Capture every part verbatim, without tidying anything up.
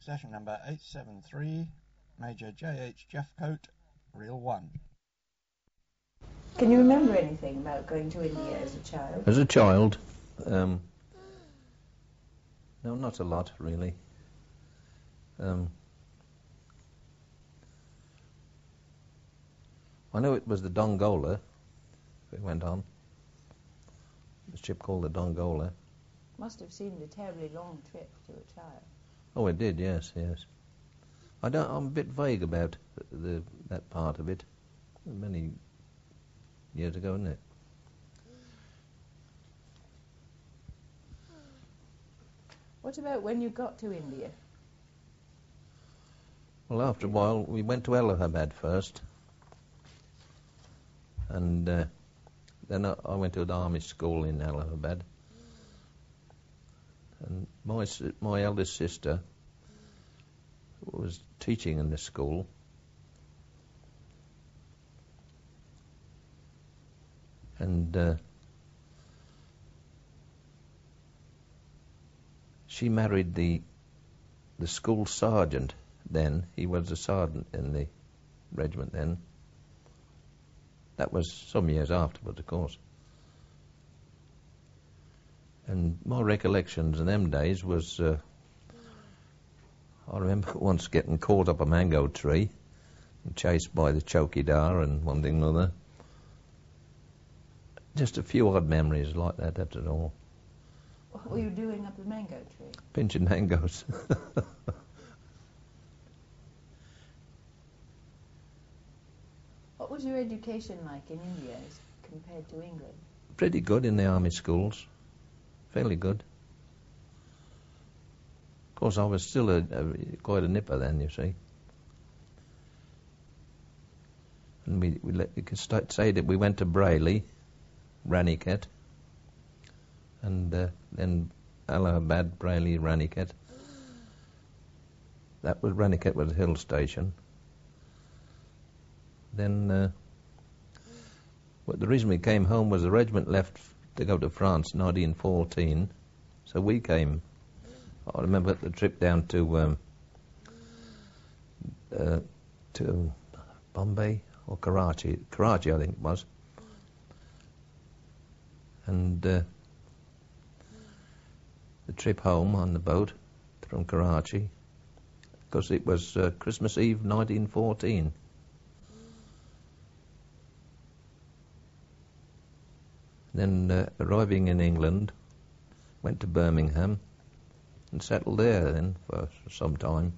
session number eight seven three, Major J H Jeffcoat, Reel one. Can you remember anything about going to India as a child? As a child? Um, no, not a lot, really. Um, I know it was the Dongola we went on. The ship called the Dongola. Must have seemed a terribly long trip to a child. Oh, it did, yes, yes. I don't, I'm a bit vague about the, the that part of it. Many years ago, isn't it? What about when you got to India? Well, after a while, we went to Allahabad first. And uh, then I, I went to an army school in Allahabad. And my my eldest sister was teaching in this school. And uh, she married the the school sergeant then. He was a sergeant in the regiment then. That was some years afterwards, of course. And my recollections in them days was, uh, I remember once getting caught up a mango tree and chased by the chowkidar and one thing and another. Just a few odd memories like that, that's it all. What were you doing up the mango tree? Pinching mangoes. What was your education like in India as compared to England? Pretty good in the army schools. Fairly good. Of course, I was still a, a, quite a nipper then, you see. And we, we, let, we could start, say that we went to Brayley, Raniket, and uh, then Allahabad, Brayley, Raniket. That was Raniket was a hill station. Then, uh, well, the reason we came home was the regiment left to go to France in nineteen fourteen, so we came. I remember the trip down to um, uh, to Bombay or Karachi, Karachi I think it was, and uh, the trip home on the boat from Karachi, because it was uh, Christmas Eve nineteen fourteen. Then uh, arriving in England, went to Birmingham and settled there then for some time.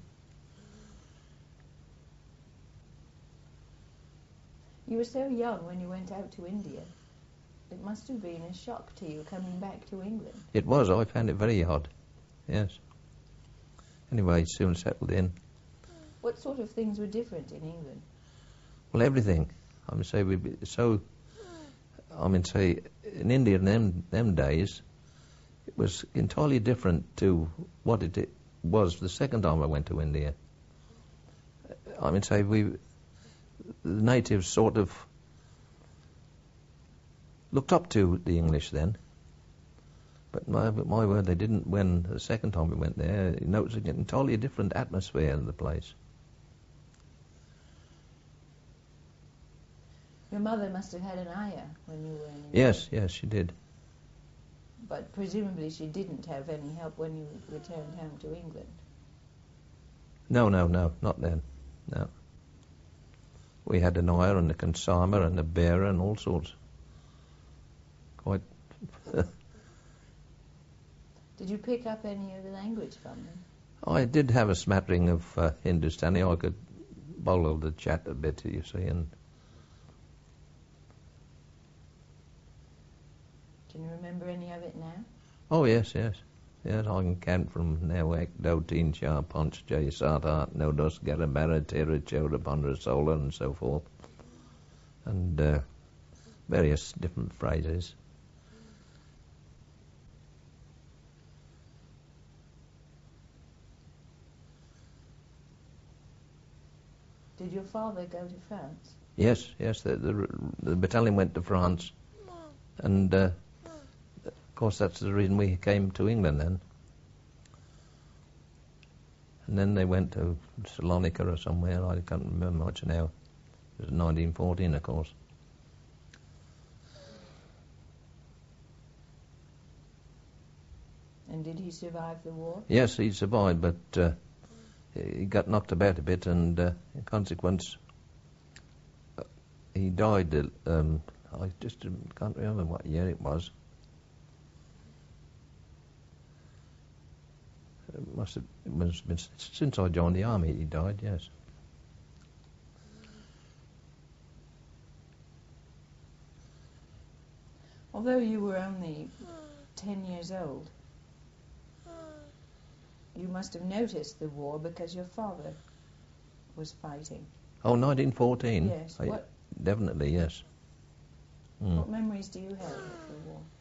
You were so young when you went out to India. It must have been a shock to you coming back to England. It was. I found it very odd. Yes. Anyway, soon settled in. What sort of things were different in England? Well, everything. I mean, say we so. I mean, say in India in them them days, it was entirely different to what it, it was the second time I went to India. I mean, say we, the natives sort of looked up to the English then. But my, my word, they didn't when the second time we went there. You noticed an entirely different atmosphere in the place. Your mother must have had an ayah when you were in England. Yes, yes, she did. But presumably she didn't have any help when you returned home to England. No, no, no, not then. No. We had an ayah and a consignor and a bearer and all sorts. Quite. Did you pick up any of the language from them? I did have a smattering of uh, Hindustani. I could bowl the chat a bit, you see, and. Can you remember any of it now? Oh, yes, yes. Yes, I can count from Nawak, Do, Teen, Shah, Punch, Jay, Sadat, Nodos, Garabara, Tera, Choda, Pandra, Sola, and so forth. And uh, various different phrases. Did your father go to France? Yes, yes. The, the, the battalion went to France. And... Uh, Of course, that's the reason we came to England then. and then they went to Salonika or somewhere. I can't remember much now. It was nineteen fourteen, of course. And did he survive the war? Yes, he survived, but uh, he got knocked about a bit, and uh, in consequence, uh, he died. Uh, um, I just can't remember what year it was. It must have, it must have been since I joined the army. He died. Yes. Although you were only ten years old, you must have noticed the war because your father was fighting. Oh, nineteen fourteen? Yes. I, What, definitely, yes. Mm. what memories do you have of the war?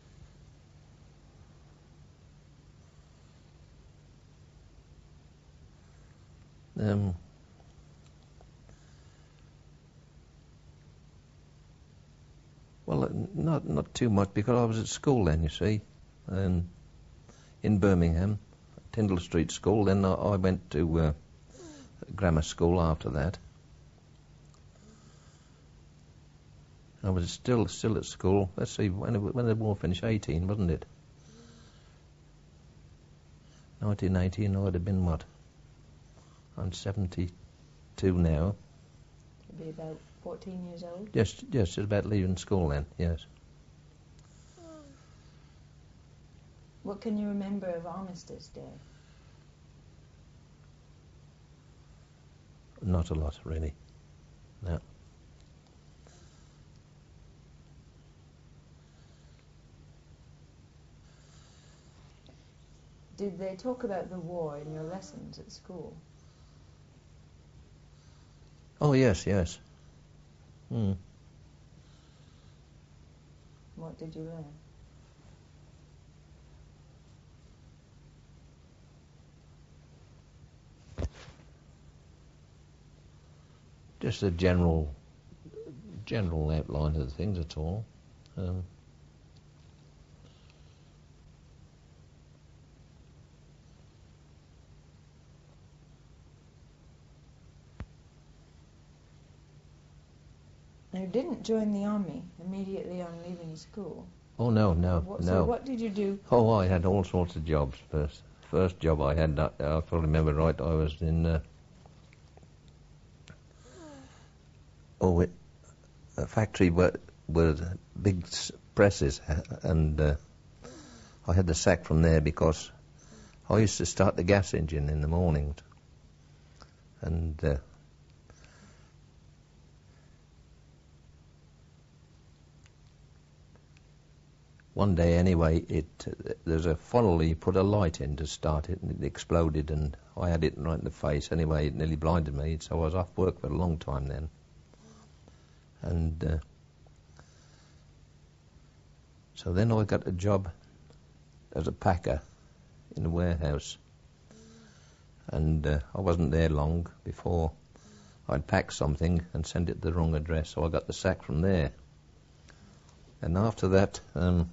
Um, well, uh, not not too much because I was at school then, you see, um, in Birmingham, Tyndall Street School. Then I, I went to uh, grammar school after that. I was still still at school. Let's see, when it, when the war finished, eighteen, wasn't it? nineteen eighteen, I would have been what? I'm seventy-two now. You'd be about fourteen years old? Yes, yes, just about leaving school then, yes. What can you remember of Armistice Day? Not a lot, really. No. Did they talk about the war in your lessons at school? Oh, yes, yes. Hmm. What did you learn? Just a general, general outline of the things, that's all. Um, You didn't join the army immediately on leaving school. oh, no, no, What, no. So what did you do? Oh, I had all sorts of jobs first. First job I had, uh, if I remember right, I was in uh, oh, it, a factory where, with big s- presses, and uh, I had the sack from there because I used to start the gas engine in the morning, and uh, one day anyway, it uh, there's a funnel you put a light in to start it, and it exploded, and I had it right in the face. Anyway, it nearly blinded me, so I was off work for a long time then. And uh, so then I got a job as a packer in a warehouse, and uh, I wasn't there long before I'd packed something and sent it to the wrong address, so I got the sack from there. And after that, um,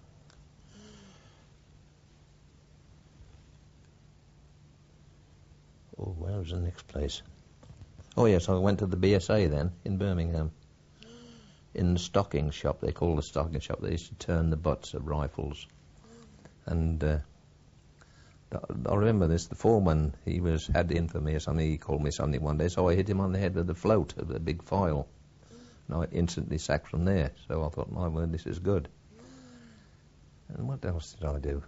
oh, where was the next place? Oh yes, I went to the B S A then in Birmingham. In the stocking shop, they call the stocking shop. They used to turn the butts of rifles, and uh, I remember this. The foreman, he was had in for me or something. He called me something one day, so I hit him on the head with a float of a big file, and I instantly sacked from there. So I thought, my word, this is good. And what else did I do?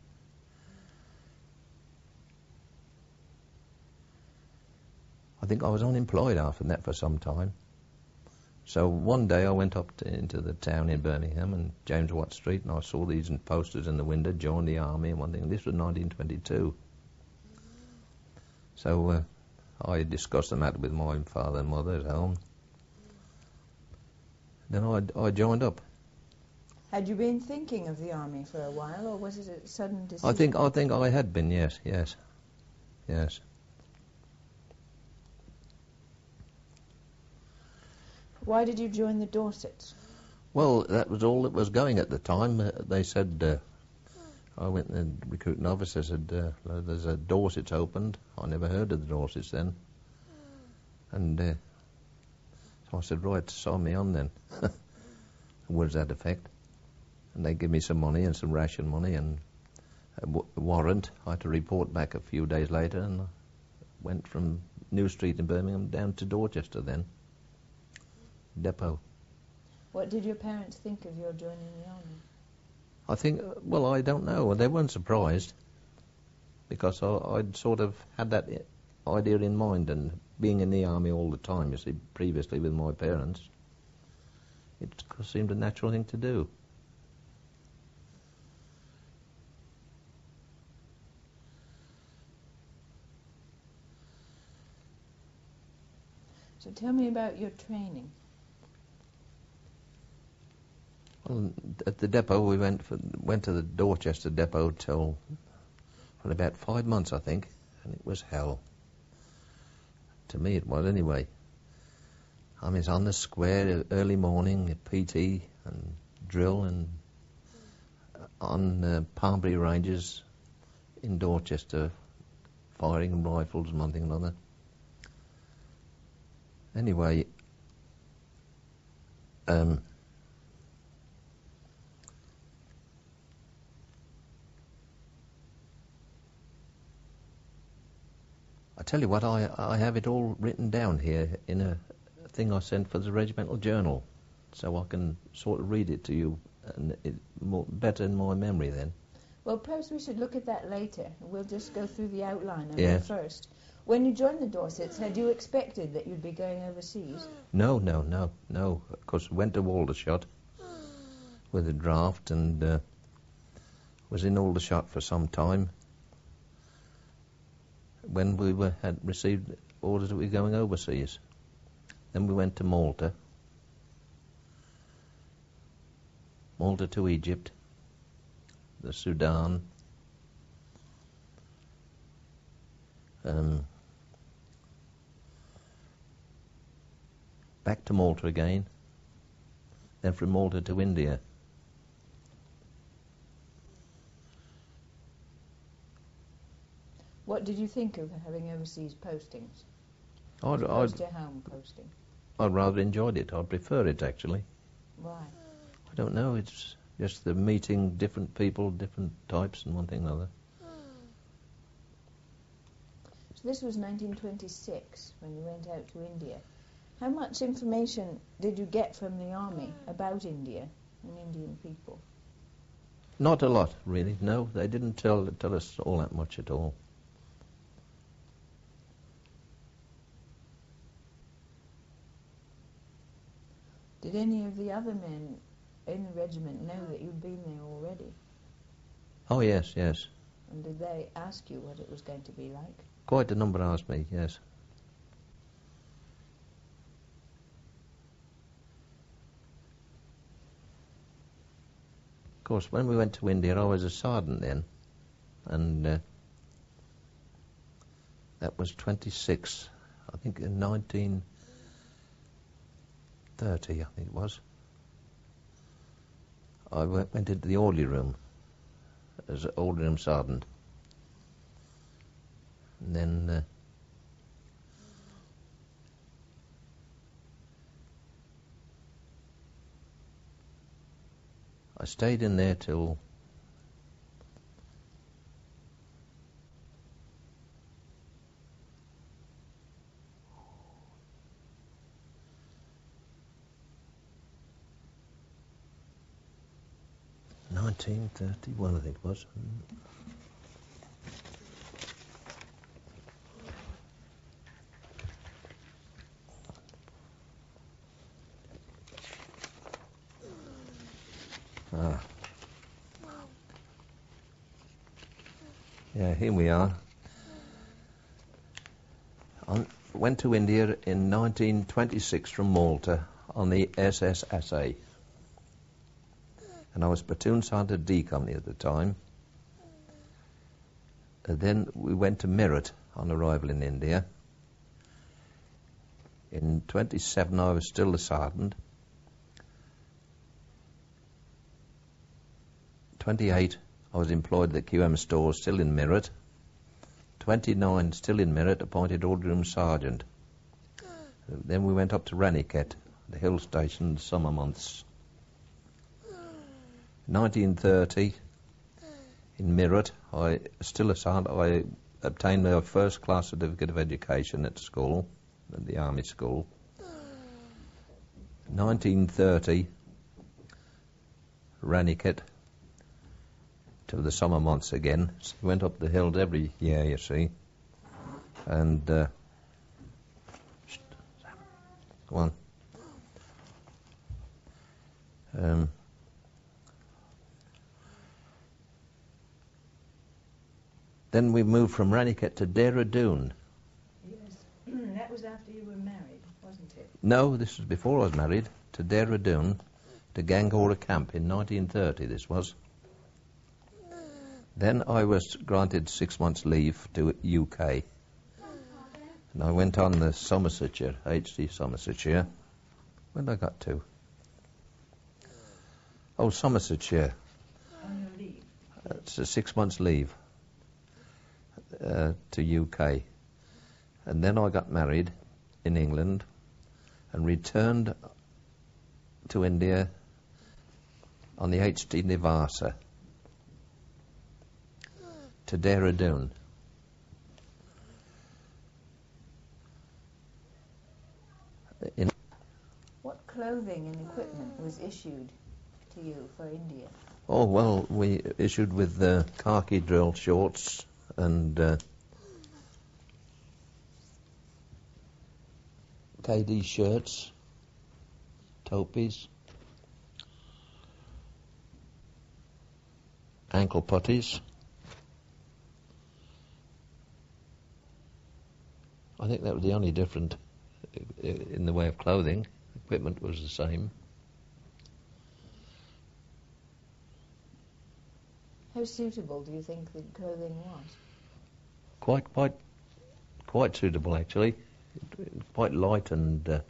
I think I was unemployed after that for some time. So one day I went up to, into the town in Birmingham and James Watt Street, and I saw these posters in the window, join the army and one thing. This was nineteen twenty-two. So uh, I discussed the matter with my father and mother at home. Then I, I joined up. Had you been thinking of the army for a while, or was it a sudden decision? I think I think I had been, yes, yes, yes. Why did you join the Dorsets? Well, that was all that was going at the time. Uh, they said uh, I went and the recruiting officer said, uh, there's a Dorsets opened. I never heard of the Dorsets then. And uh, so I said, right, sign me on then. Words that effect. And they give me some money and some ration money and a w- warrant. I had to report back a few days later and I went from New Street in Birmingham down to Dorchester then. Depot. What did your parents think of your joining the army? I think, uh, well, I don't know. They weren't surprised because I, I'd sort of had that I- idea in mind, and being in the army all the time, you see, previously with my parents, it seemed a natural thing to do. So tell me about your training. Well, at the depot, we went for, went to the Dorchester depot till for about five months, I think, and it was hell. To me, it was anyway. I mean, it's on the square early morning, P T and drill, and on uh, Palmbury Ranges in Dorchester, firing rifles and one thing and another. Anyway, um, I tell you what, I, I have it all written down here in a thing I sent for the regimental journal, so I can sort of read it to you, and it more, better in my memory then. Well, perhaps we should look at that later. We'll just go through the outline of Yeah. it first. When you joined the Dorsets, had you expected that you'd be going overseas? No, no, no, no. Of course, we went to Aldershot with a draft and uh, was in Aldershot for some time. When we were, had received orders that we were going overseas. Then we went to Malta. Malta to Egypt, the Sudan, um, back to Malta again, then from Malta to India. What did you think of having overseas postings? I'd, As opposed I'd, to home posting? I'd rather enjoyed it. I prefer it, actually. Why? I don't know. It's just the meeting different people, different types, and one thing or another. So this was nineteen twenty-six when you went out to India. How much information did you get from the army about India and Indian people? Not a lot, really. No, they didn't tell tell us all that much at all. Did any of the other men in the regiment know that you'd been there already? Oh, yes, yes. And did they ask you what it was going to be like? Quite a number asked me, yes. Of course, when we went to India, I was a sergeant then, and uh, that was twenty-six, I think in nineteen thirty, I think it was. I went, went into the orderly room as an orderly room sergeant. And then uh, I stayed in there till nineteen thirty-one, I think it was. Ah. Yeah, here we are. I went to India in nineteen twenty-six from Malta on the S S Assay. And I was platoon sergeant D Company at the time. And then we went to Meerut on arrival in India. In twenty-seven I was still the sergeant. twenty-eight I was employed at the Q M store, still in Mirrat. twenty-nine, still in Mirrat, appointed Orderroom Sergeant. Then we went up to Raniket, the hill station, in the summer months. nineteen thirty, in Mirrat, I still a sergeant, I obtained my first class certificate of education at school, at the army school. nineteen thirty, Raniket, till the summer months again. So we went up the hills every year, you see. And, uh, go on. Um, then we moved from Raniket to Dehradun. Yes. That was after you were married, wasn't it? No, this was before I was married, to Dehradun, to Gangora camp in nineteen thirty, this was. Then I was granted six months' leave to U K. And I went on the Somersetshire, H D Somersetshire. When did I got to? Oh, Somersetshire. On your leave? It's a six months' leave uh, to U K. And then I got married in England and returned to India on the H D Nivasa to Dehradun. In What clothing and equipment was issued to you for India? oh, well, we issued with uh, khaki drill shorts and uh, K D shirts, topis, ankle putties. I think that was the only different uh, in the way of clothing. Equipment was the same. How suitable do you think the clothing was? Quite, quite, quite suitable actually. Quite light and. Uh,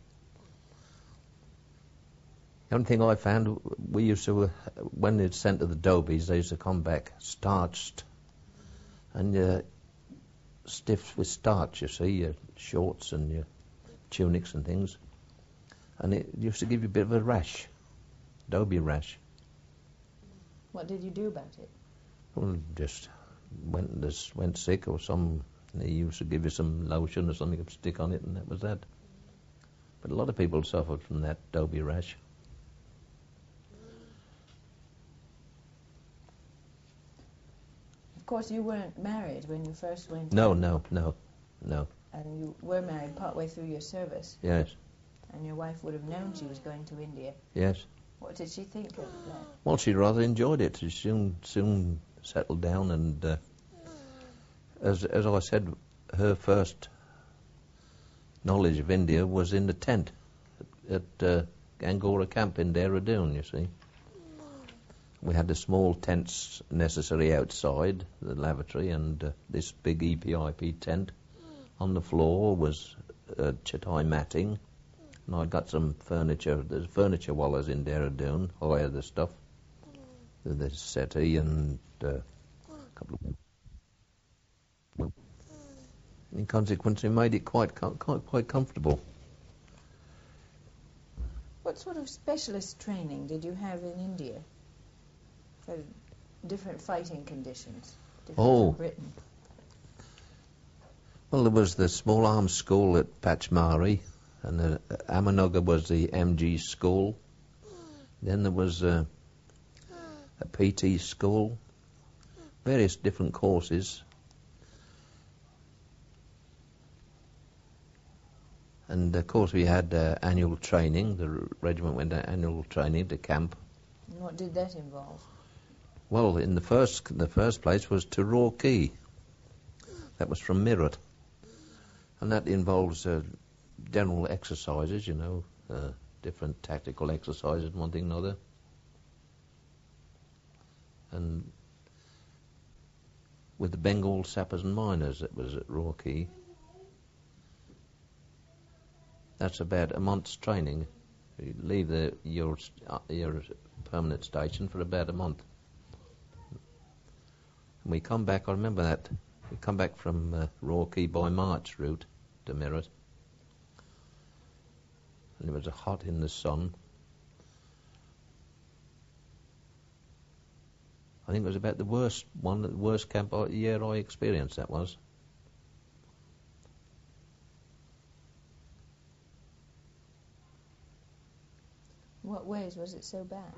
the only thing I found, we used to, uh, when it's sent to the Dobies, they used to come back starched and uh, stiff with starch, you see, your shorts and your tunics and things. And it used to give you a bit of a rash, Dobie rash. What did you do about it? Well, just went just went sick or some. They used to give you some lotion or something to stick on it, and that was that. But a lot of people suffered from that Dobie rash. Of course, you weren't married when you first went. No, out, no, no, no. And you were married partway through your service. Yes, And your wife would have known she was going to India. yes. What did she think of that? Well, she rather enjoyed it. She soon soon settled down, and uh, as as I said, her first knowledge of India was in the tent at, at uh, Gangora camp in Dehradun, you see. We had the small tents necessary outside the lavatory, and uh, this big E P I P tent. On the floor was uh, chatai matting, and I got some furniture. There's furniture wallahs in Dehradun, hire the stuff. The settee and uh, a couple of... In consequence, it made it quite, com- quite, quite comfortable. What sort of specialist training did you have in India for different fighting conditions? Different Oh. from Britain? Well, there was the small arms school at Pachmari, and the, uh, Amanaga was the M G school. Then there was uh, a P T school, various different courses. And of course we had uh, annual training. The r- regiment went to annual training to camp. And what did that involve? Well, in the first the first place was to Roorkee. That was from Mirrat. And that involves uh, general exercises, you know, uh, different tactical exercises, one thing and another. And with the Bengal sappers and miners that was at Roorkee. That's about a month's training. You leave the, your, uh, your permanent station for about a month. And we come back, I remember that, we come back from uh, Roorkee by March route to Mirrat. And it was hot in the sun. I think it was about the worst one, the worst camp I, year I experienced, that was. What ways was it so bad?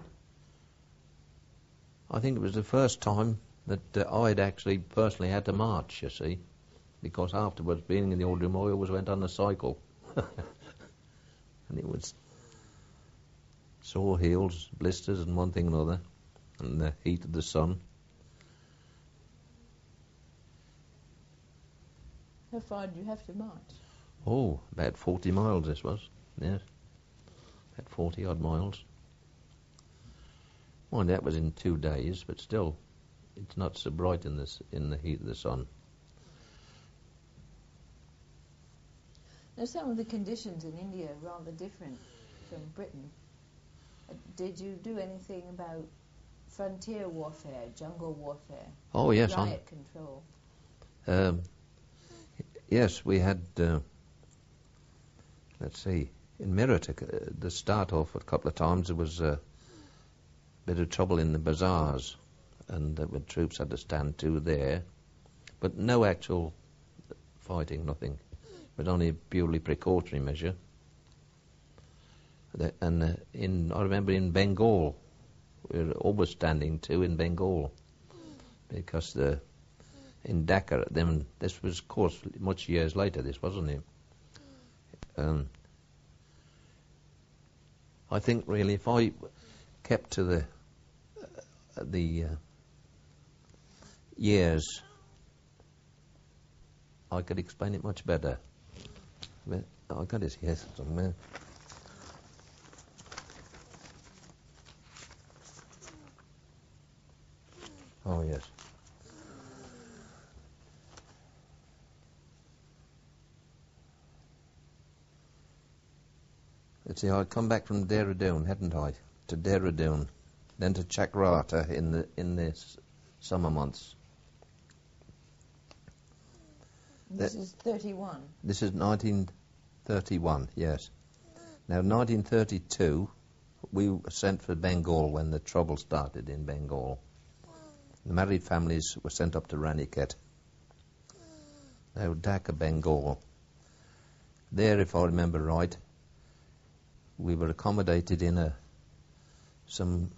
I think it was the first time that uh, I'd actually personally had to march, you see, because afterwards, being in the Old Room, I always went on a cycle. And it was sore heels, blisters and one thing and another, and the heat of the sun. How far do you have to march? Oh, about forty miles this was, yes. About forty odd miles. Well, that was in two days, but still, it's not so bright in this in the heat of the sun. Now, some of the conditions in India are rather different from Britain. Uh, did you do anything about frontier warfare, jungle warfare, Oh yes, riot control? Um, yes, we had. Uh, let's see, in Mirrat, uh, the start off a couple of times there was a bit of trouble in the bazaars, and uh, the troops had to stand to there, but no actual fighting, nothing. But only a purely precautionary measure. The, and uh, in, I remember in Bengal, we were always standing to in Bengal, because the in Dhaka, then this was, of course, much years later. This wasn't it. Um, I think really, if I kept to the uh, the uh, years, I could explain it much better. I got his here somewhere. Oh, yes. Let's see, I'd come back from Dehradun, hadn't I? To Dehradun, then to Chakrata in the in the s- summer months. This That- is thirty-one. This is nineteen thirty-one, yes. Now, nineteen thirty-two, we were sent for Bengal when the trouble started in Bengal. The married families were sent up to Raniket. Now, Dhaka, Bengal. There, if I remember right, we were accommodated in a some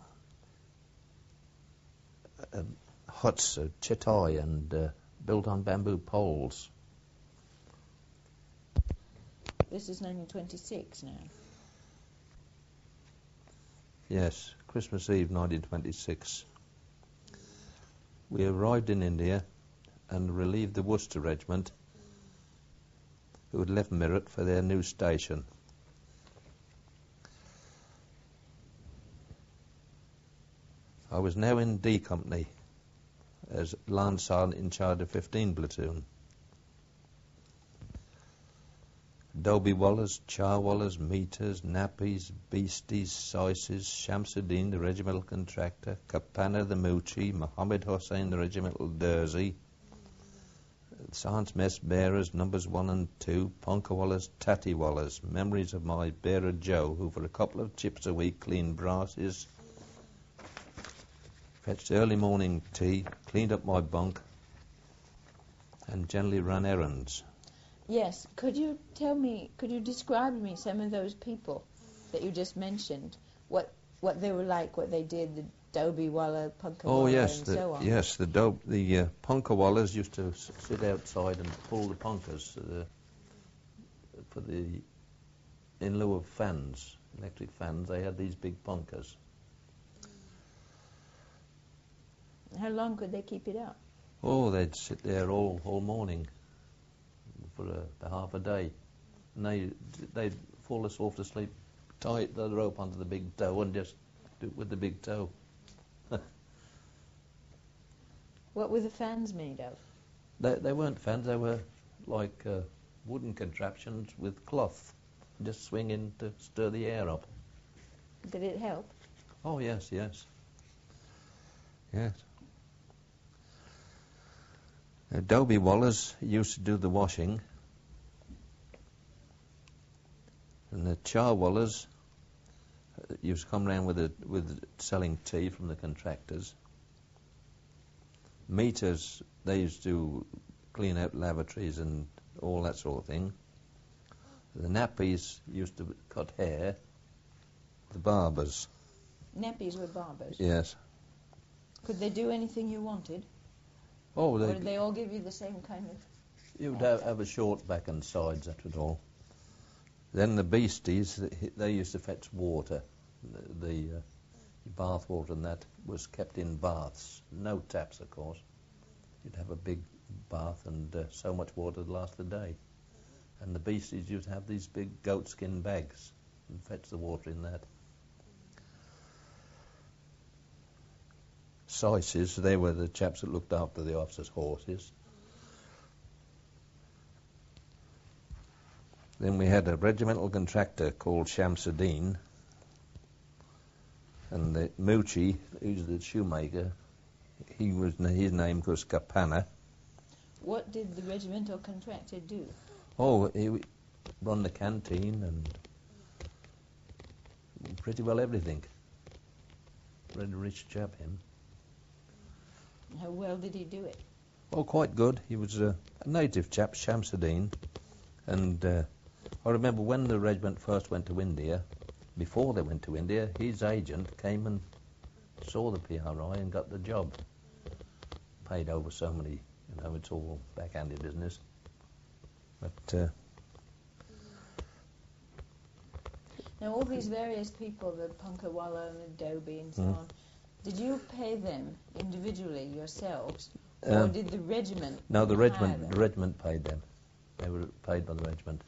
uh, huts, uh, chetai, and uh, built on bamboo poles. This is nineteen twenty-six now. Yes, Christmas Eve, nineteen twenty-six. We arrived in India and relieved the Worcester Regiment, who had left Mirrat for their new station. I was now in D Company as Lance Sergeant in charge of fifteen platoon. Dobie Wallers, Char Wallers, Meters, Nappies, Beasties, Sices, Shamsuddin, the regimental contractor, Kapana the Moochie, Mohammed Hussain, the regimental Derzi, Sergeant's mess bearers, numbers one and two, Ponka Wallers, Tatty Wallers, memories of my bearer Joe, who for a couple of chips a week cleaned brasses, fetched early morning tea, cleaned up my bunk, and generally ran errands. Yes, could you tell me, could you describe to me some of those people that you just mentioned, what what they were like, what they did, the Dobie Waller, Punka Oh Waller, yes, and the, so on? yes, the dope, the uh, Punka Wallers used to s- sit outside and pull the punkas uh, for the, in lieu of fans, electric fans. They had these big punkas. How long could they keep it up? Oh, they'd sit there all all morning for a, a half a day, and they they'd fall us off to sleep, tie the rope onto the big toe, and just do it with the big toe. What were the fans made of? They they weren't fans. They were like uh, wooden contraptions with cloth, just swinging to stir the air up. Did it help? Oh yes, yes, yes. Uh, Dobie Wallers used to do the washing, and the Charwallers uh, used to come round with a, with selling tea from the contractors. Meters, they used to clean out lavatories and all that sort of thing. The nappies used to cut hair. The barbers. Nappies were barbers. Yes. Could they do anything you wanted? Oh, Or they, did they all give you the same kind of... you'd have, have a short back and sides, that was all. Then the beasties, they used to fetch water. The, the uh, bath water and that was kept in baths. No taps, of course. You'd have a big bath and uh, so much water to last a day. And the beasties used to have these big goatskin bags and fetch the water in that. Syces, they were the chaps that looked after the officers' horses. Then we had a regimental contractor called Shamsuddin, and the Moochie, who's the shoemaker, he was his name was Kapana. What did the regimental contractor do? Oh, he run the canteen and pretty well everything. Very rich chap, him. How well did he do it? Oh, quite good. He was a, a native chap, Shamsuddin, and uh, I remember when the regiment first went to India, before they went to India, his agent came and saw the P R I and got the job. Paid over so many, you know, it's all backhanded business. But uh, now all these various people, the Punkawalla and the Dobie and so Mm. on, did you pay them individually yourselves, Um, or did the regiment? no, the hire regiment, them? the regiment paid them. They were paid by the regiment.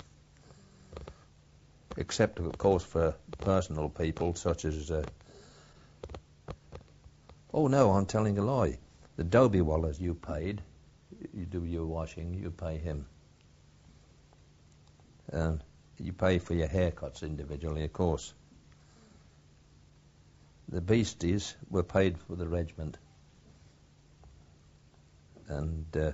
Except, of course, for personal people such as. Uh, oh no, I'm telling a lie. The Dobie Wallers you paid, you do your washing, you pay him. Um, you pay for your haircuts individually, of course. The beasties were paid for the regiment. And uh,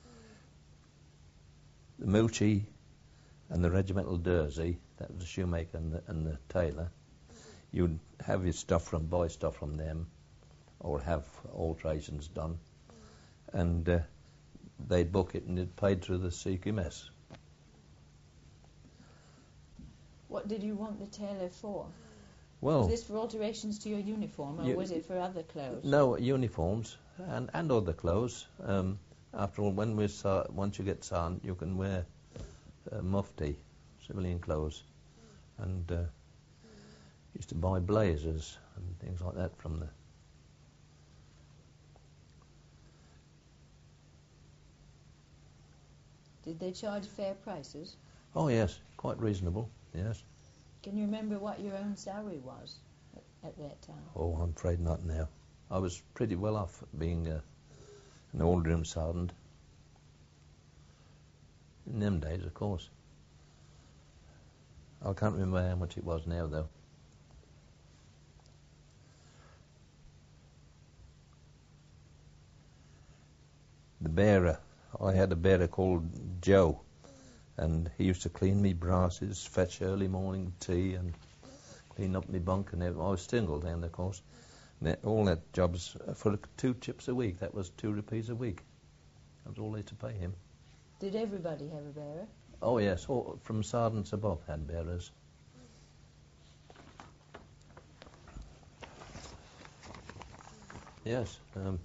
the Moochie and the regimental Dursey, that was the shoemaker and the, and the tailor, you'd have your stuff from, buy stuff from them, or have alterations done, and uh, they'd book it and it paid through the C Q M S. What did you want the tailor for? Well, Was this for alterations to your uniform, or You- was it for other clothes? no, uniforms and, and other clothes. Um, after all, when we saw, once you get sergeant, you can wear uh, mufti, civilian clothes, and uh, used to buy blazers and things like that from the. Did they charge fair prices? Oh yes, quite reasonable. Yes. Can you remember what your own salary was at, at that time? Oh, I'm afraid not now. I was pretty well off being uh, an all-room sergeant. In them days, of course. I can't remember how much it was now, though. The bearer. I had a bearer called Joe, and he used to clean me brasses, fetch early morning tea, and clean up my bunk and everything. I was single then, of course. And that, all that jobs for two chips a week. That was two rupees a week. That was all they had to pay him. Did everybody have a bearer? Oh yes, all, from sergeants above had bearers. Yes. Um,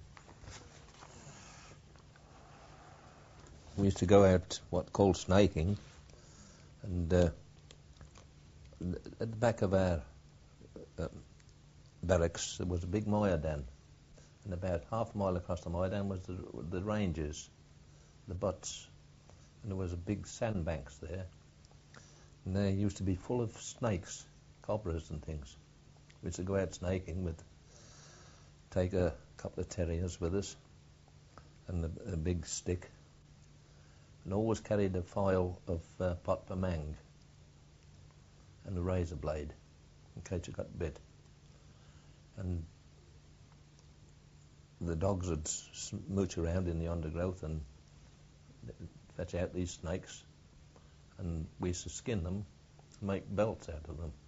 we used to go out what called snaking, and uh, at the back of our uh, barracks there was a big Moyadan, and about half a mile across the Moyadan was the, the ranges, the butts, and there was a big sandbanks there, and they used to be full of snakes, cobras and things. We used to go out snaking with, take a couple of terriers with us, and a, a big stick, and always carried a file of uh, pot pamang and a razor blade in case you got bit. And the dogs would smooch around in the undergrowth and fetch out these snakes, and we used to skin them, make belts out of them.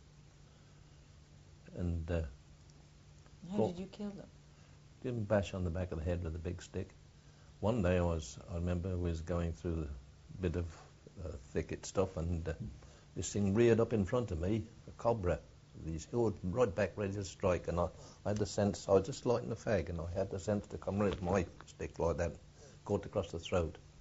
And uh, How well, did you kill them? give them a bash on the back of the head with a big stick. One day I was, I remember, I was going through the bit of uh, thicket stuff, and uh, this thing reared up in front of me, a cobra. These hewed right back, ready to strike, and I, I had the sense, I was just lighting the fag, and I had the sense to come right with my stick like that, go it across the throat.